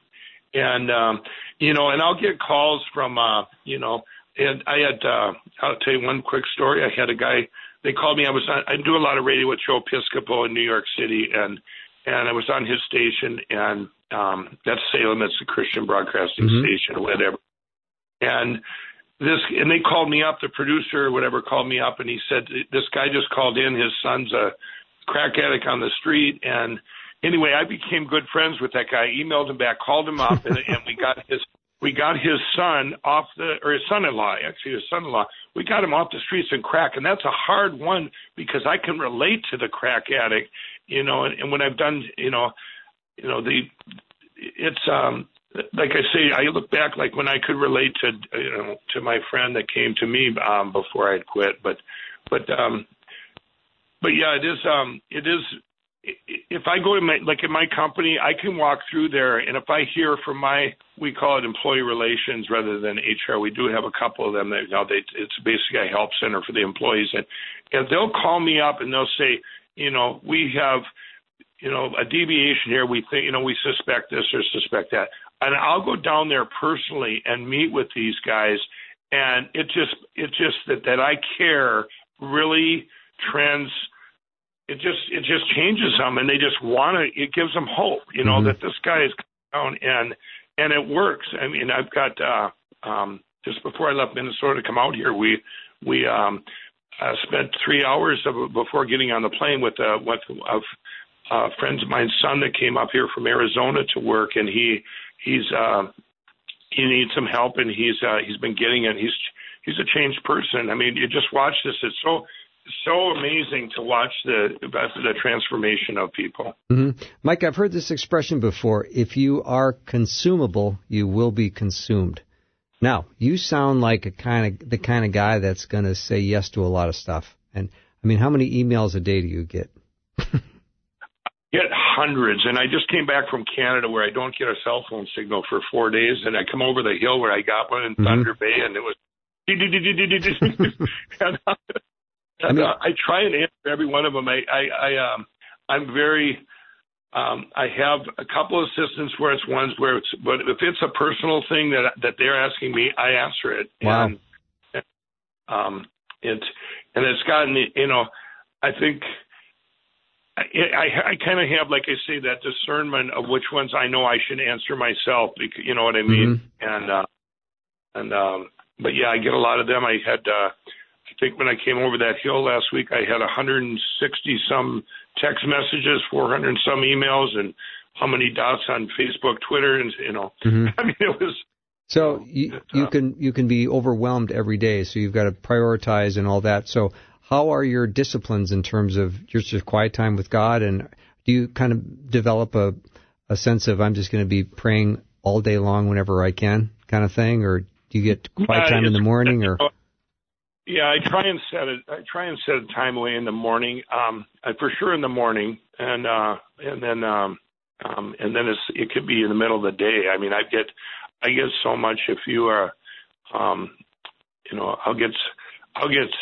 Speaker 4: and um, you know, and I'll get calls from, uh, you know, and I had, uh, I'll tell you one quick story. I had a guy. They called me. I was on, I do a lot of radio with Joe Piscopo in New York City, and and I was on his station, and um, that's Salem. It's a Christian broadcasting mm-hmm. station or whatever. And this, and they called me up. The producer or whatever called me up, and he said this guy just called in. His son's a crack addict on the street, and anyway, I became good friends with that guy. Emailed him back, called him up, and, and we got his we got his son off the, or his son-in-law, actually his son-in-law. We got him off the streets and crack, and that's a hard one because I can relate to the crack addict, you know. And, and when I've done, you know, you know the, it's um like I say, I look back like when I could relate to, you know, to my friend that came to me um before I'd quit, but but um but yeah, it is um it is. If I go to my, like in my company, I can walk through there, and if I hear from my, we call it employee relations rather than H R. We do have a couple of them that, you know, they, it's basically a help center for the employees, and, and they'll call me up and they'll say, you know, we have, you know, a deviation here. We think, you know, we suspect this or suspect that, and I'll go down there personally and meet with these guys, and it just, it just that that I care really trans. It just it just changes them, and they just want to. It gives them hope, you know, mm-hmm. that this guy is down, and and it works. I mean, I've got uh, um, just before I left Minnesota to come out here, we we um, uh, spent three hours of, before getting on the plane with uh, with of uh, friends of mine's son that came up here from Arizona to work, and he he's uh, he needs some help, and he's uh, he's been getting it. He's he's a changed person. I mean, you just watch this. It's so. So amazing to watch the the transformation of people.
Speaker 2: Mm-hmm. Mike, I've heard this expression before. If you are consumable, you will be consumed. Now, you sound like a kind of the kind of guy that's going to say yes to a lot of stuff. And I mean, how many emails a day do you get?
Speaker 4: I get hundreds, and I just came back from Canada where I don't get a cell phone signal for four days, and I come over the hill where I got one in mm-hmm. Thunder Bay, and it was. and, uh, I mean, uh, I try and answer every one of them. I, I, I um, I'm very, um, I have a couple of assistants where it's ones where it's, but if it's a personal thing that that they're asking me, I answer it.
Speaker 2: Wow.
Speaker 4: And, and um, it, and it's gotten, you know, I think I, I, I kind of have, like I say, that discernment of which ones I know I should answer myself. Because, you know what I mean? Mm-hmm. And uh, and um, but yeah, I get a lot of them. I had. Uh, I think when I came over that hill last week, I had one hundred sixty some text messages, four hundred some emails, and how many dots on Facebook, Twitter, and you know, mm-hmm. I mean, it was.
Speaker 2: So you, you can you can be overwhelmed every day. So you've got to prioritize and all that. So how are your disciplines in terms of just your quiet time with God? And do you kind of develop a a sense of I'm just going to be praying all day long whenever I can, kind of thing, or do you get quiet time in the morning, or?
Speaker 4: Yeah, I try and set it. I try and set a time away in the morning. Um, I, for sure in the morning, and uh, and then um, um, and then it's, it could be in the middle of the day. I mean, I get I get so much. If you are, um, you know, I'll get I'll get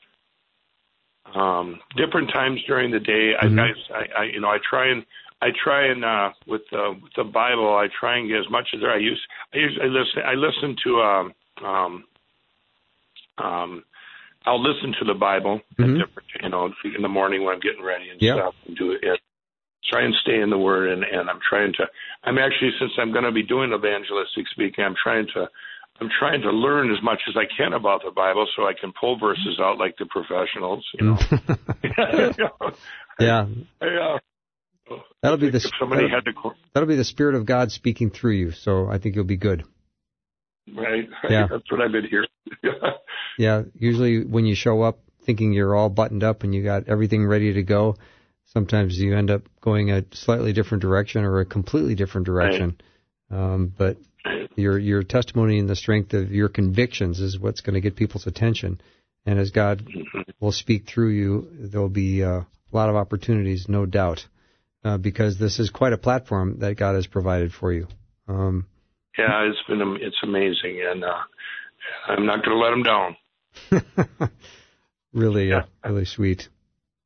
Speaker 4: um, different times during the day. Mm-hmm. I, I, I you know I try and I try and uh, with the with the Bible. I try and get as much as there. I use I use I listen I listen to um um. um I'll listen to the Bible, mm-hmm. at different, you know, in the morning when I'm getting ready and
Speaker 2: yep.
Speaker 4: stuff, and do it. And try and stay in the Word, and, and I'm trying to. I'm actually, since I'm going to be doing evangelistic speaking, I'm trying to. I'm trying to learn as much as I can about the Bible, so I can pull verses out like the professionals. You know.
Speaker 2: yeah.
Speaker 4: I, uh,
Speaker 2: that'll be the
Speaker 4: somebody
Speaker 2: that'll,
Speaker 4: had to.
Speaker 2: That'll be the Spirit of God speaking through you. So I think you'll be good.
Speaker 4: Right.
Speaker 2: Yeah.
Speaker 4: That's what I've been hearing.
Speaker 2: Yeah. Usually when you show up thinking you're all buttoned up and you got everything ready to go, sometimes you end up going a slightly different direction or a completely different direction. Right. Um, but your your testimony and the strength of your convictions is what's going to get people's attention. And as God mm-hmm. will speak through you, there'll be uh, a lot of opportunities, no doubt, uh, because this is quite a platform that God has provided for you. Um,
Speaker 4: Yeah, it's been it's amazing, and uh, I'm not going to let them down.
Speaker 2: really, uh, really sweet.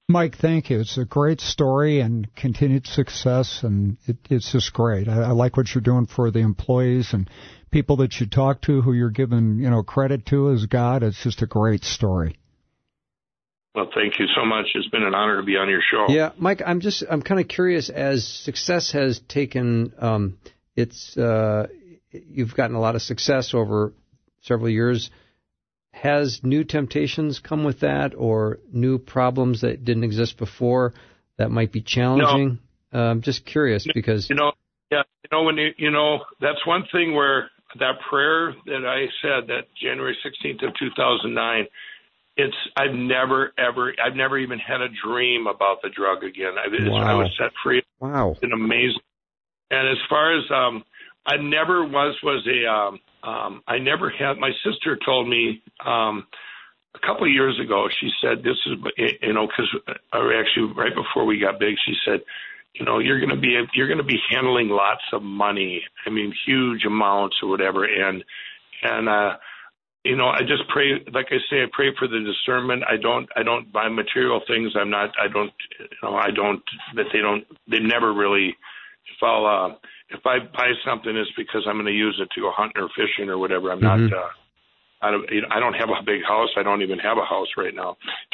Speaker 3: Mike, thank you. It's a great story and continued success, and it, it's just great. I, I like what you're doing for the employees and people that you talk to who you're giving, you know, credit to as God. It's just a great story.
Speaker 4: Well, thank you so much. It's been an honor to be on your show.
Speaker 2: Yeah, Mike, I'm just I'm kind of curious, as success has taken um, its uh, you've gotten a lot of success over several years. Has new temptations come with that, or new problems that didn't exist before that might be challenging? No. Uh, I'm just curious because
Speaker 4: you know, yeah, you know when you you know that's one thing where that prayer that I said that January sixteenth of two thousand nine. It's I've never ever I've never even had a dream about the drug again. I,
Speaker 2: wow.
Speaker 4: I was set free.
Speaker 2: Wow,
Speaker 4: it's been amazing. And as far as um, I never was was a um, um, I never had. My sister told me um, a couple of years ago. She said this is you know because actually right before we got big, she said, you know, you're going to be you're going to be handling lots of money. I mean, huge amounts or whatever, and and. uh You know, I just pray, like I say, I pray for the discernment. I don't, I don't buy material things. I'm not, I don't, you know, I don't, that they don't, they never really, if I'll, uh, if I buy something, it's because I'm going to use it to go hunting or fishing or whatever. I'm
Speaker 2: mm-hmm.
Speaker 4: not, uh, I don't, you know, I don't have a big house. I don't even have a house right now.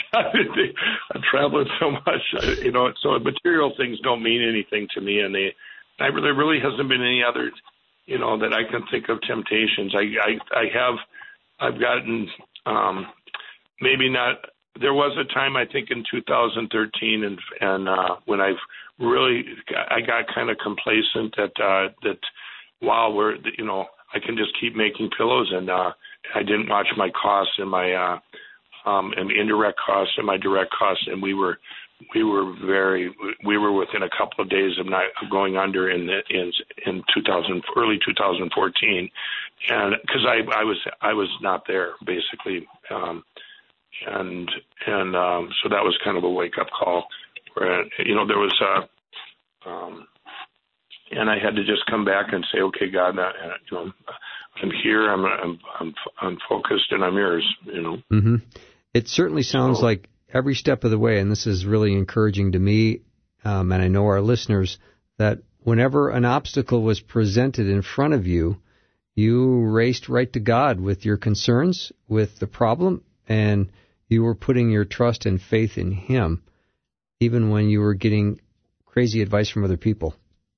Speaker 4: I'm traveling so much, you know, so material things don't mean anything to me. And they, I, there really hasn't been any other, you know, that I can think of temptations. I, I, I have, I've gotten um, maybe not. There was a time I think in two thousand thirteen, and and uh, when I've really I got kind of complacent that uh, that wow we're you know I can just keep making pillows, and uh, I didn't watch my costs and my uh, um, and indirect costs and my direct costs, and we were we were very we were within a couple of days of not going under in the, in in two thousand early two thousand fourteen, and because I I was I was not there basically, um, and and um, so that was kind of a wake up call where you know there was uh, um, and I had to just come back and say, okay, God, uh, you know I'm here, I'm I'm I'm I'm focused, and I'm yours, you know.
Speaker 2: Mm-hmm. It certainly sounds
Speaker 4: so,
Speaker 2: like every step of the way, and this is really encouraging to me, um, and I know our listeners, that whenever an obstacle was presented in front of you, you raced right to God with your concerns, with the problem, and you were putting your trust and faith in Him, even when you were getting crazy advice from other people.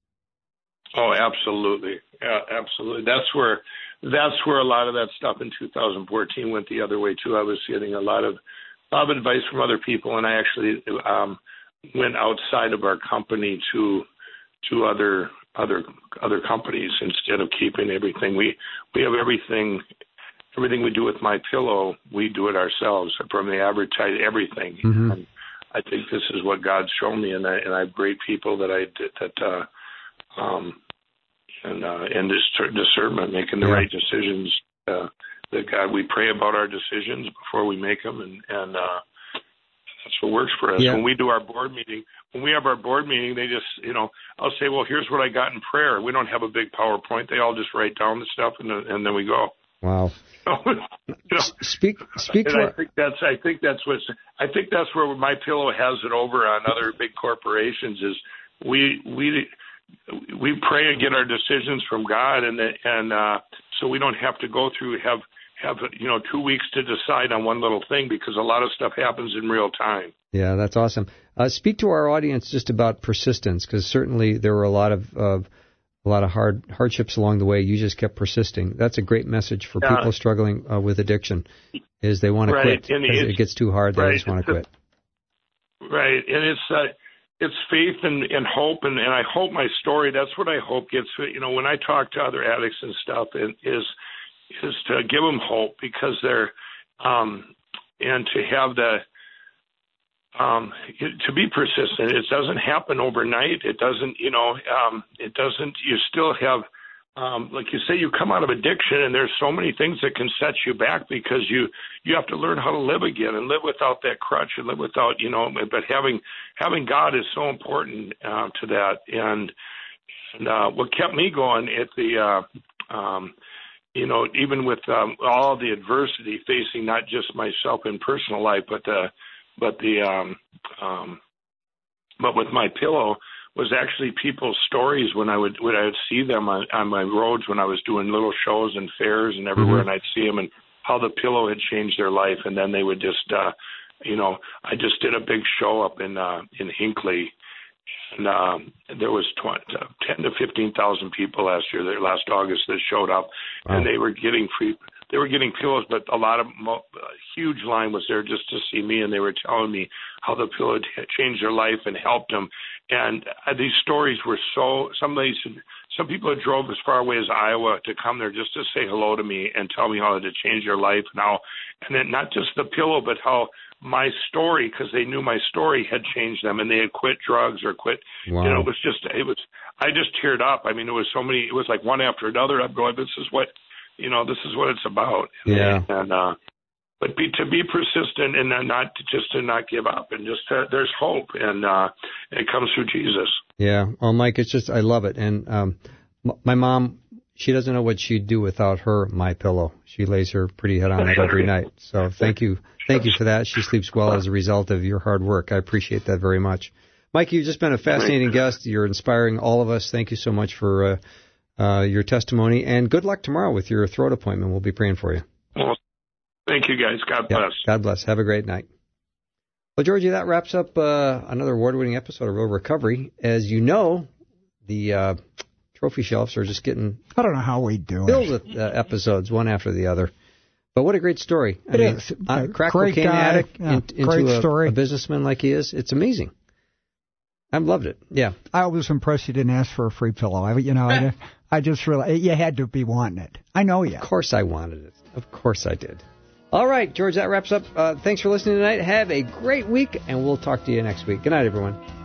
Speaker 4: Oh, absolutely. Yeah, absolutely. That's where that's where a lot of that stuff in two thousand fourteen went the other way, too. I was getting a lot of A lot of advice from other people, and I actually um, went outside of our company to to other other other companies instead of keeping everything. We we have everything everything we do with My Pillow. We do it ourselves from the advertise everything.
Speaker 2: Mm-hmm.
Speaker 4: And I think this is what God's shown me, and I and I have great people that I did that uh, um, and uh, and this discernment, making the
Speaker 2: yeah.
Speaker 4: right decisions. Uh, That God, we pray about our decisions before we make them, and and uh, that's what works for us.
Speaker 2: Yeah.
Speaker 4: When we do our board meeting, when we have our board meeting, they just, you know, I'll say, well, here's what I got in prayer. We don't have a big PowerPoint. They all just write down the stuff, and then, and then we go.
Speaker 2: Wow.
Speaker 4: you know,
Speaker 2: speak, speak.
Speaker 4: And
Speaker 2: to
Speaker 4: I
Speaker 2: our...
Speaker 4: think that's, I think that's what's, I think that's where My Pillow has it over on other big corporations. Is we we. We pray and get our decisions from God, and and uh, so we don't have to go through have have you know two weeks to decide on one little thing, because a lot of stuff happens in real time.
Speaker 2: Yeah, that's awesome. Uh, speak to our audience just about persistence, because certainly there were a lot of uh, a lot of hard hardships along the way. You just kept persisting. That's a great message for
Speaker 4: yeah.
Speaker 2: people struggling uh, with addiction. Is they want to
Speaker 4: right.
Speaker 2: quit.
Speaker 4: And
Speaker 2: it gets too hard. They
Speaker 4: right.
Speaker 2: just want to quit.
Speaker 4: Right, and it's. Uh, It's faith and, and hope, and, and I hope my story, that's what I hope gets, you know, when I talk to other addicts and stuff, it is is to give them hope, because they're, um, and to have the, um, to be persistent. It doesn't happen overnight. It doesn't, you know, um, it doesn't, you still have, um, like you say, you come out of addiction, and there's so many things that can set you back, because you, you have to learn how to live again and live without that crutch and live without, you know, but having, having God is so important uh, to that. And, and uh, what kept me going at the, uh, um, you know, even with um, all the adversity facing not just myself in personal life, but the, but the, um, Um, but with My Pillow was actually people's stories when I would when I would see them on, on my roads when I was doing little shows and fairs and everywhere, mm-hmm. and I'd see them and how the pillow had changed their life, and then they would just, uh, you know, I just did a big show up in uh, in Hinckley. And um, there was twenty, uh, ten to fifteen thousand people last year, there, last August, that showed up, wow. and they were getting free. They were getting pillows, but a lot of mo- a huge line was there just to see me, and they were telling me how the pillow had changed their life and helped them. And uh, these stories were so. Some of these, some people had drove as far away as Iowa to come there just to say hello to me and tell me how it had changed their life. Now, and then not just the pillow, but how my story, because they knew my story had changed them, and they had quit drugs or quit. Wow. You know, it was just, it was. I just teared up. I mean, it was so many. It was like one after another. I'm going, this is what, you know, this is what it's about.
Speaker 2: Yeah.
Speaker 4: And uh, but be to be persistent and not to, just to not give up, and just to, there's hope, and uh, it comes through Jesus.
Speaker 2: Yeah. Well, Mike, it's just I love it, and um, m- my mom. She doesn't know what she'd do without her My Pillow. She lays her pretty head on it every night. So thank you, thank you for that. She sleeps well as a result of your hard work. I appreciate that very much. Mike, you've just been a fascinating guest. You're inspiring all of us. Thank you so much for uh, uh, your testimony, and good luck tomorrow with your throat appointment. We'll be praying for you.
Speaker 4: Well, thank you, guys. God bless.
Speaker 2: Yeah, God bless. Have a great night. Well, Georgie, that wraps up uh, another award-winning episode of Real Recovery. As you know, the uh, trophy shelves are just getting
Speaker 3: I don't know how we do
Speaker 2: filled
Speaker 3: it.
Speaker 2: with uh, episodes, one after the other. But what a great story. I
Speaker 3: it
Speaker 2: mean,
Speaker 3: is.
Speaker 2: Uh, crack
Speaker 3: great
Speaker 2: cocaine
Speaker 3: guy.
Speaker 2: addict
Speaker 3: Yeah,
Speaker 2: in,
Speaker 3: great
Speaker 2: into a,
Speaker 3: story.
Speaker 2: a businessman like he is. It's amazing. I've loved it. Yeah.
Speaker 3: I was impressed you didn't ask for a free pillow. I, you know, I, I just really, you had to be wanting it. I know you.
Speaker 2: Of course I wanted it. Of course I did. All right, George, that wraps up. Uh, thanks for listening tonight. Have a great week, and we'll talk to you next week. Good night, everyone.